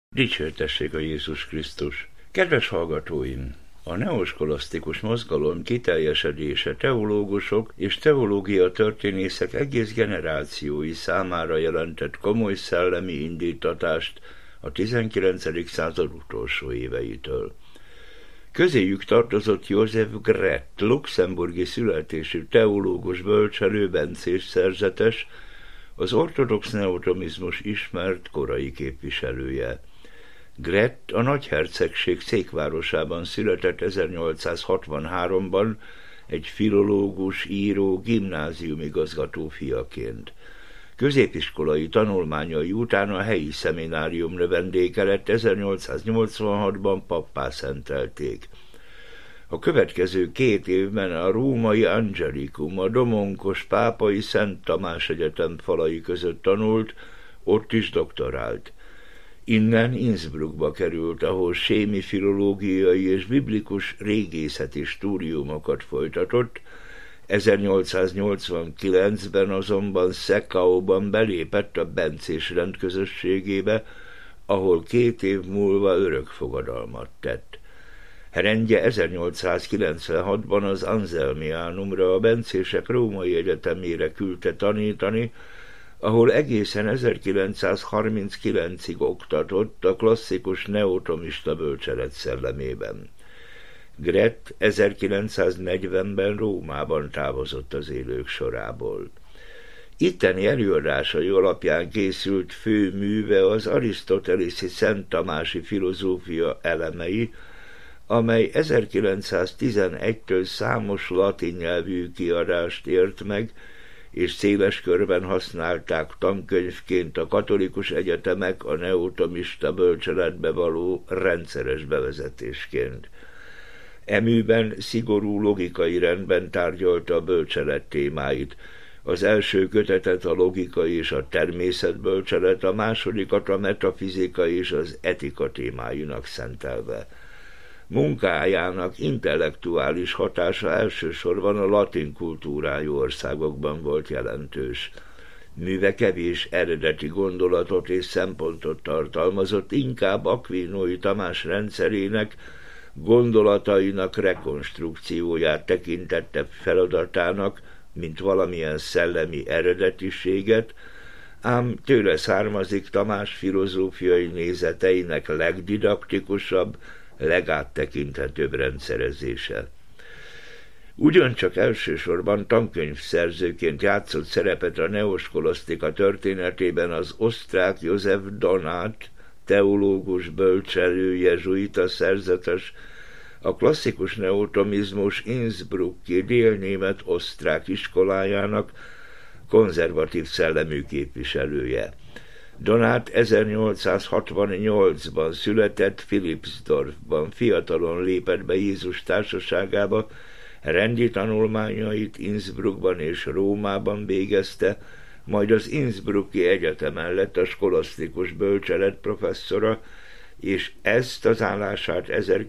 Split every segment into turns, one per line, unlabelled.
Dicsértessék a Jézus Krisztus! Kedves hallgatóim! A neoskolasztikus mozgalom kiteljesedése teológusok és teológia történészek egész generációi számára jelentett komoly szellemi indítatást a 19. század utolsó éveitől. Közéjük tartozott Joseph Grett, luxemburgi születésű teológus, bölcselő, bencés szerzetes, az ortodox neotomizmus ismert korai képviselője. Grett a nagyhercegség székvárosában született 1863-ban egy filológus, író, gimnáziumigazgató fiaként. Középiskolai tanulmányai után a helyi szeminárium növendéke lett, 1886-ban pappá szentelték. A következő 2 évben a római Angelicum, a domonkos pápai Szent Tamás Egyetem falai között tanult, ott is doktorált. Innen Innsbruckba került, ahol sémi filológiai és biblikus régészeti stúdiumokat folytatott, 1889-ben azonban Szekauban belépett a bencés rendközösségébe, ahol 2 év múlva örökfogadalmat tett. Rendje 1896-ban az Anselmiánumra, a bencések római egyetemére küldte tanítani, ahol egészen 1939-ig oktatott a klasszikus neotomista bölcselet szellemében. Grett 1940-ben Rómában távozott az élők sorából. Itteni előadásai alapján készült fő műve az arisztotelészi Szent Tamási filozófia elemei, amely 1911-től számos latin nyelvű kiadást ért meg, és széles körben használták tankönyvként a katolikus egyetemek a neotomista bölcseletbe való rendszeres bevezetésként. Eműben szigorú logikai rendben tárgyalta a bölcselet témáit. Az első kötetet a logika és a természetbölcselet, a másodikat a metafizika és az etika témáinak szentelve. Munkájának intellektuális hatása elsősorban a latin kultúrájú országokban volt jelentős. Műve kevés eredeti gondolatot és szempontot tartalmazott, inkább Aquinói Tamás rendszerének, gondolatainak rekonstrukcióját tekintette feladatának, mint valamilyen szellemi eredetiséget, ám tőle származik Tamás filozófiai nézeteinek legdidaktikusabb, legáttekinthetőbb rendszerezése. Ugyancsak elsősorban tankönyvszerzőként játszott szerepet a neoskolasztika történetében az osztrák Joseph Donát, teológus, bölcselő, jezsuita szerzetes, a klasszikus neotomizmus Innsbrucki délnémet osztrák iskolájának konzervatív szellemű képviselője. Donát 1868-ban született Philipsdorfban, fiatalon lépett be Jézus társaságába, rendi tanulmányait Innsbruckban és Rómában végezte, majd az Innsbrucki Egyetemen lett a skolasztikus bölcselet professzora, és ezt az állását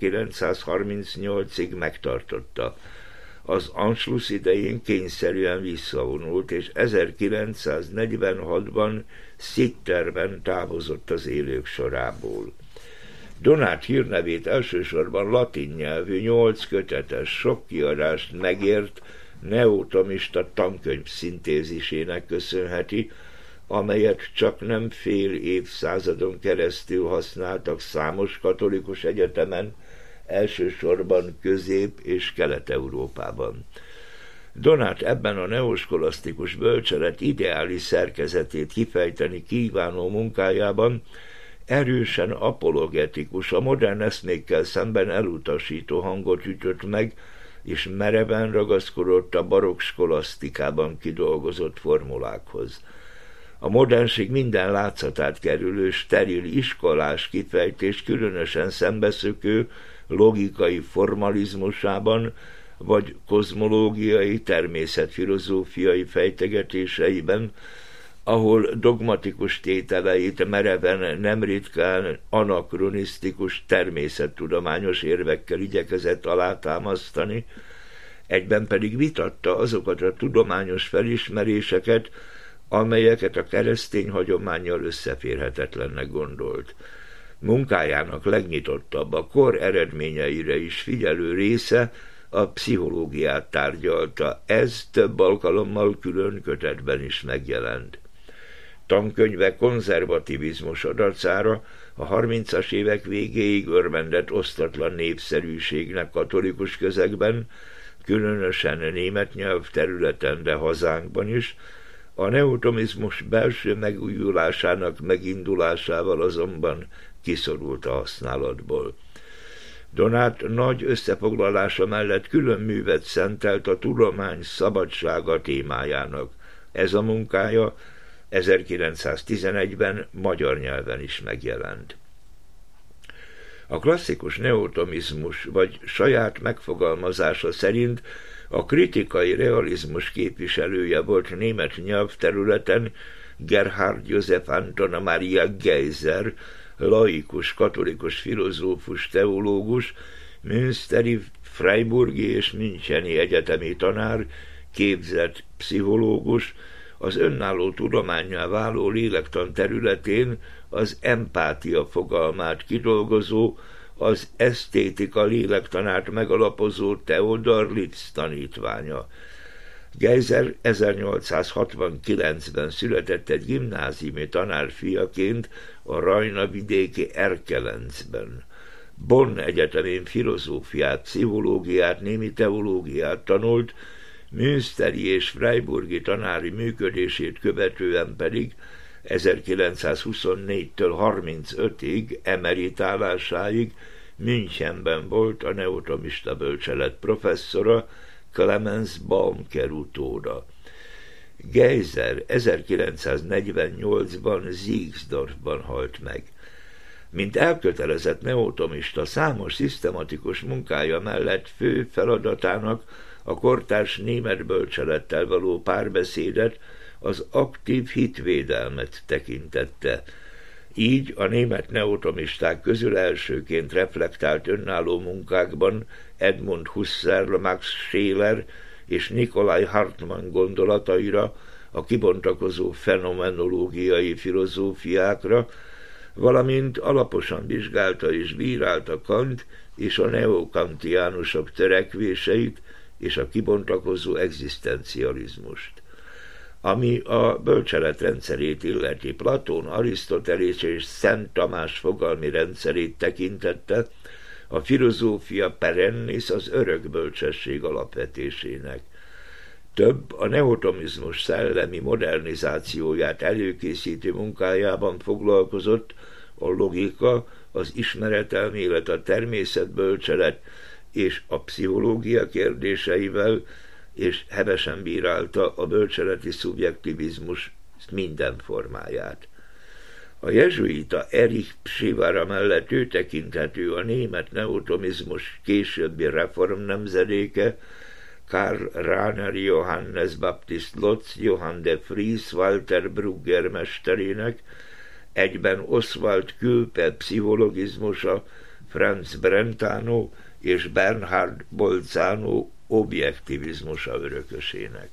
1938-ig megtartotta. Az Anschluss idején kényszerűen visszavonult, és 1946-ban Sitterben távozott az élők sorából. Donát hírnevét elsősorban latin nyelvű 8 kötetes, sok kiadást megért neotomista tankönyv szintézisének köszönheti, amelyet csak nem fél évszázadon keresztül használtak számos katolikus egyetemen, elsősorban Közép- és Kelet-Európában. Donát ebben a neoskolasztikus bölcselet ideális szerkezetét kifejteni kívánó munkájában erősen apologetikus, a modern eszmékkel szemben elutasító hangot ütött meg, és mereven ragaszkodott a barokk skolasztikában kidolgozott formulákhoz. A modernség minden látszatát kerülő, steril iskolás kifejtés különösen szembeszökő logikai formalizmusában, vagy kozmológiai, természetfilozófiai fejtegetéseiben, ahol dogmatikus tételeit mereven, nem ritkán anakronisztikus természettudományos érvekkel igyekezett alátámasztani, egyben pedig vitatta azokat a tudományos felismeréseket, amelyeket a keresztény hagyománnyal összeférhetetlennek gondolt. Munkájának legnyitottabb, a kor eredményeire is figyelő része a pszichológiát tárgyalta, ez több alkalommal külön kötetben is megjelent. Tankönyve konzervativizmus dacára a 30-as évek végéig örvendett osztatlan népszerűségnek katolikus közegben, különösen német nyelvterületen, de hazánkban is. A neotomizmus belső megújulásának megindulásával azonban kiszorult a használatból. Donát nagy összefoglalása mellett külön művet szentelt a tudomány szabadsága témájának. Ez a munkája 1911-ben magyar nyelven is megjelent. A klasszikus neotomizmus vagy saját megfogalmazása szerint a kritikai realizmus képviselője volt német nyelvterületen Gerhard Joseph Anton Maria Geiser, laikus, katolikus filozófus, teológus, münsteri, freiburgi és müncheni egyetemi tanár, képzett pszichológus, az önálló tudománnyá váló lélektan területén az empátia fogalmát kidolgozó, az esztétika lélektanát megalapozó Theodor Litz tanítványa. Geiser 1869-ben született egy gimnáziumi tanár fiaként a Rajna vidéki Erkelenzben. Bonn egyetemén filozófiát, pszichológiát, némi teológiát tanult, münsteri és freiburgi tanári működését követően pedig 1924-től 35-ig emeritálásáig Münchenben volt a neotomista bölcselet professzora, Clemens Baumker utóda. Geiser 1948-ban Siegsdorfban halt meg. Mint elkötelezett neotomista számos szisztematikus munkája mellett fő feladatának a kortárs német bölcselettel való párbeszédet, az aktív hitvédelmet tekintette. Így a német neotomisták közül elsőként reflektált önálló munkákban Edmund Husserl, Max Scheler és Nikolai Hartmann gondolataira, a kibontakozó fenomenológiai filozófiákra, valamint alaposan vizsgálta és bírálta Kant és a neokantiánusok törekvéseit és a kibontakozó egzisztencializmust. Ami a bölcselet rendszerét illeti, Platón, Arisztotelész és Szent Tamás fogalmi rendszerét tekintette a filozófia perennis, az örök bölcsesség alapvetésének. Több a neotomizmus szellemi modernizációját előkészítő munkájában foglalkozott a logika, az ismeretelmélet, a természetbölcselet és a pszichológia kérdéseivel, és hevesen bírálta a bölcseleti szubjektivizmus minden formáját. A jezsuita Erich Psivara mellett ő tekinthető a német neotomizmus későbbi reformnemzedéke, Karl Rahner, Johannes Baptist Lotz, Johann de Vries, Walter Brugger mesterének, egyben Oswald Külpe pszichologizmusa, Franz Brentano és Bernhard Bolzano objektivizmusa örökösének.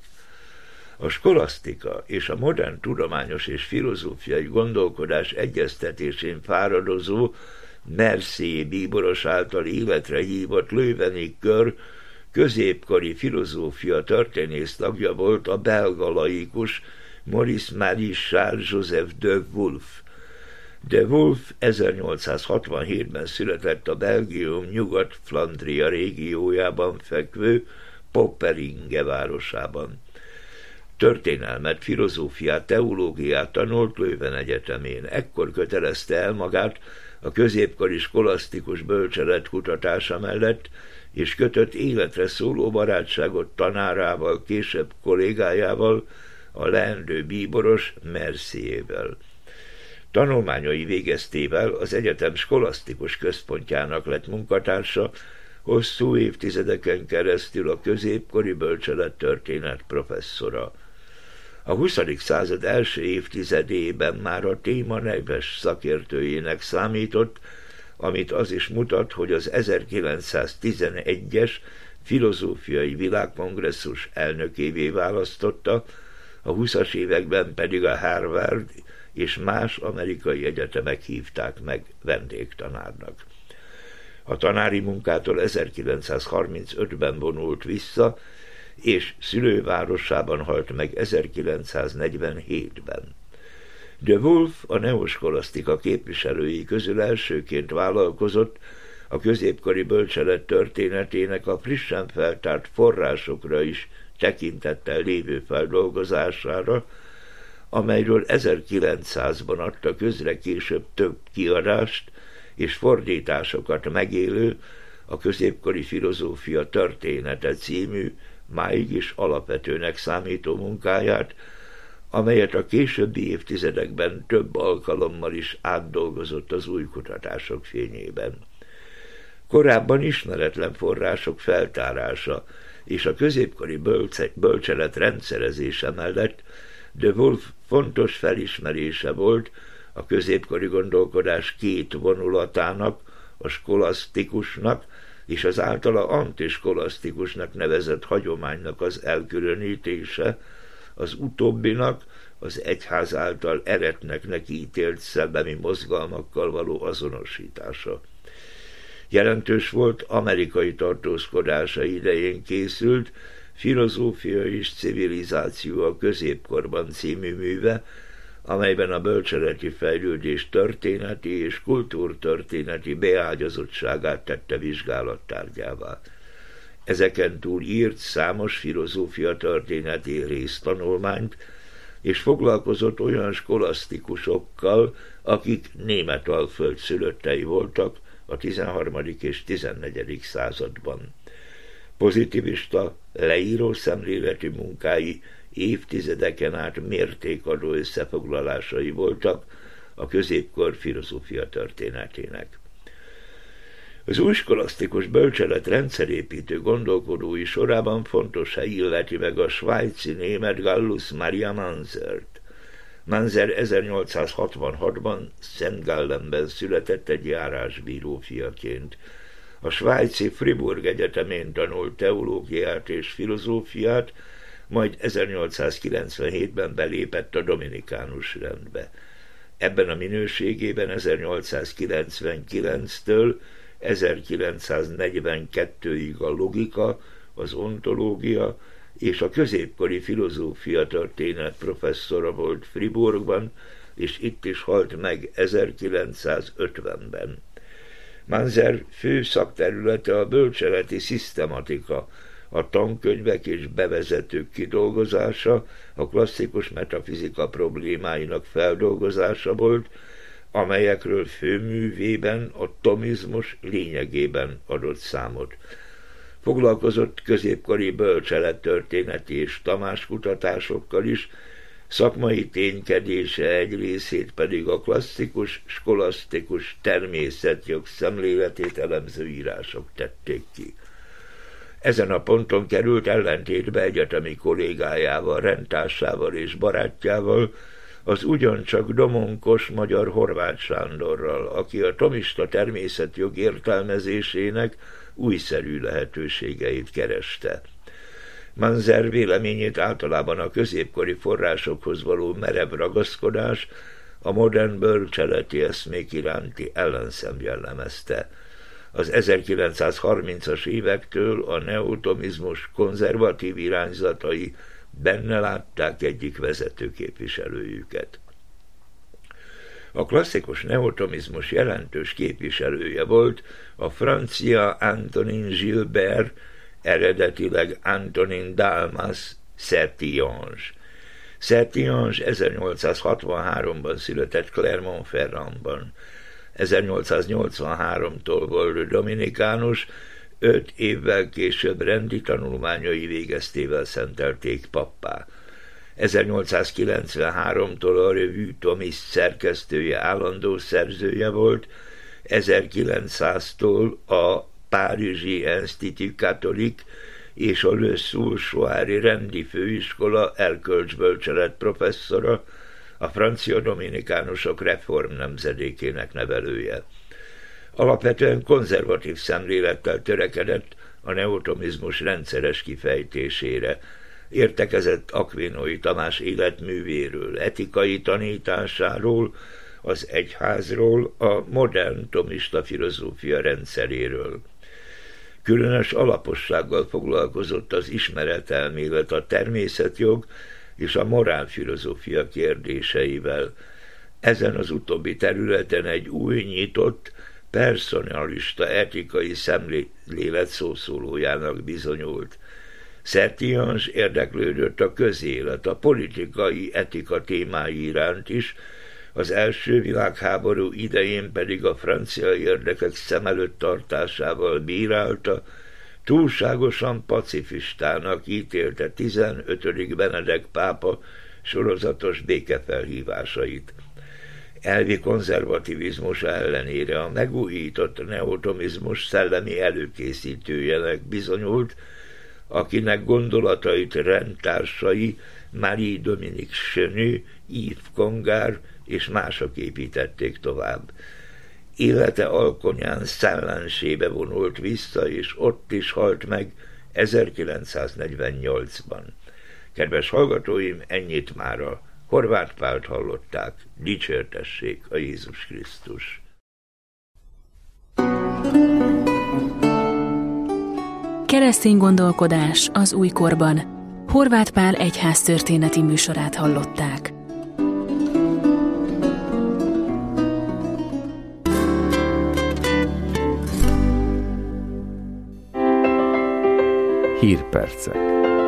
A skolasztika és a modern tudományos és filozófiai gondolkodás egyeztetésén fáradozó Mercier bíboros által életre hívott Löwenig kör középkori filozófia történész tagja volt a belga laikus Maurice Marie Charles Joseph de Wolf. De Wolf 1867-ben született a Belgium Nyugat-Flandria régiójában fekvő Popperinge városában. Történelmet, filozófiát, teológiát tanult Leuven egyetemén. Ekkor kötelezte el magát a középkori skolasztikus bölcselet kutatása mellett, és kötött életre szóló barátságot tanárával, később kollégájával, a leendő bíboros Merciervel. Tanulmányai végeztével az egyetem skolasztikus központjának lett munkatársa, hosszú évtizedeken keresztül a középkori bölcselettörténet professzora. A 20. század első évtizedében már a téma neves szakértőjének számított, amit az is mutat, hogy az 1911-es filozófiai világkongresszus elnökévé választotta, a 20-as években pedig a Harvard és más amerikai egyetemek hívták meg vendégtanárnak. A tanári munkától 1935-ben vonult vissza, és szülővárosában halt meg 1947-ben. De Wolf a neoskolasztika képviselői közül elsőként vállalkozott a középkori bölcselet történetének a frissen feltárt forrásokra is tekintettel lévő feldolgozására, amelyről 1900-ban adta közre később több kiadást és fordításokat megélő a középkori filozófia története című, máig is alapvetőnek számító munkáját, amelyet a későbbi évtizedekben több alkalommal is átdolgozott az új kutatások fényében. Korábban ismeretlen források feltárása és a középkori bölcselet rendszerezése mellett de Wolf fontos felismerése volt a középkori gondolkodás két vonulatának, a skolasztikusnak és az általa antiskolasztikusnak nevezett hagyománynak az elkülönítése, az utóbbinak az egyház által eretnek neki ítélt szellemi mozgalmakkal való azonosítása. Jelentős volt amerikai tartózkodása idején készült Filozófia és civilizáció a középkorban című műve, amelyben a bölcseleti fejlődés történeti és kultúrtörténeti beágyazottságát tette vizsgálattárgyává. Ezeken túl írt számos filozófia történeti résztanulmányt, és foglalkozott olyan skolasztikusokkal, akik Németalföld szülöttei voltak a 13. és 14. században. Pozitivista, leíró szemléletű munkái évtizedeken át mértékadó összefoglalásai voltak a középkor filozófia történetének. Az újskolasztikus bölcselet rendszerépítő gondolkodói sorában fontos hely illeti meg a svájci német Gallus Maria Manzert. Manzer 1866-ban Szent Gallenben született egy járásbíró fiaként. A svájci Fribourg Egyetemén tanult teológiát és filozófiát, majd 1897-ben belépett a dominikánus rendbe. Ebben a minőségében 1899-től 1942-ig a logika, az ontológia és a középkori filozófia történet professzora volt Fribourgban, és itt is halt meg 1950-ben. Manzer fő szakterülete a bölcseleti szisztematika, a tankönyvek és bevezetők kidolgozása, a klasszikus metafizika problémáinak feldolgozása volt, amelyekről főművében a tomizmus lényegében adott számot. Foglalkozott középkori bölcselettörténeti és tamáskutatásokkal is, szakmai ténykedése egy részét pedig a klasszikus, skolasztikus természetjog szemléletét elemző írások tették ki. Ezen a ponton került ellentétbe egyetemi kollégájával, rendtársával és barátjával, az ugyancsak domonkos magyar Horváth Sándorral, aki a thomista természetjog értelmezésének újszerű lehetőségeit kereste. Manzer véleményét általában a középkori forrásokhoz való merev ragaszkodás, a modern bölcseleti eszmék iránti ellenszem jellemezte. Az 1930-as évektől a neotomizmus konzervatív irányzatai benne látták egyik vezető képviselőjüket. A klasszikus neotomizmus jelentős képviselője volt a francia Antonin Gilbert, eredetileg Antonin Dalmas Sertillange. Sertillange 1863-ban született Clermont-Ferrandban. 1883-tól volt dominikánus, 5 évvel később rendi tanulmányai végeztével szentelték pappá. 1893-tól a Revue Thomiste szerkesztője, állandó szerzője volt, 1900-tól a Párizsi Institut Catholique és a Le Soulchoiri rendi főiskola erkölcsbölcselet professzora, a francia dominikánusok reform nemzedékének nevelője. Alapvetően konzervatív szemlélettel törekedett a neotomizmus rendszeres kifejtésére. Értekezett Aquinói Tamás életművéről, etikai tanításáról, az egyházról, a modern thomista filozófia rendszeréről. Különös alapossággal foglalkozott az ismeretelmélet, a természetjog és a morálfilozófia kérdéseivel. Ezen az utóbbi területen egy új, nyitott, personalista etikai szemlélet szószólójának bizonyult. Sertillanges érdeklődött a közélet, a politikai etika témái iránt is, az első világháború idején pedig a francia érdekek szem előtt tartásával bírálta, túlságosan pacifistának ítélte 15. Benedek pápa sorozatos békefelhívásait. Elvi konzervativizmus ellenére a megújított neotomizmus szellemi előkészítőjének bizonyult, akinek gondolatait rendtársai Marie-Dominique Chenu, Yves Congar és mások építették tovább. Élete alkonyán Szellensébe vonult vissza, és ott is halt meg 1948-ban. Kedves hallgatóim, ennyit mára. Horváth Pált hallották, dicsértessék a Jézus Krisztus.
Keresztény gondolkodás az újkorban. Horváth Pál egyháztörténeti műsorát hallották.
Hírpercek.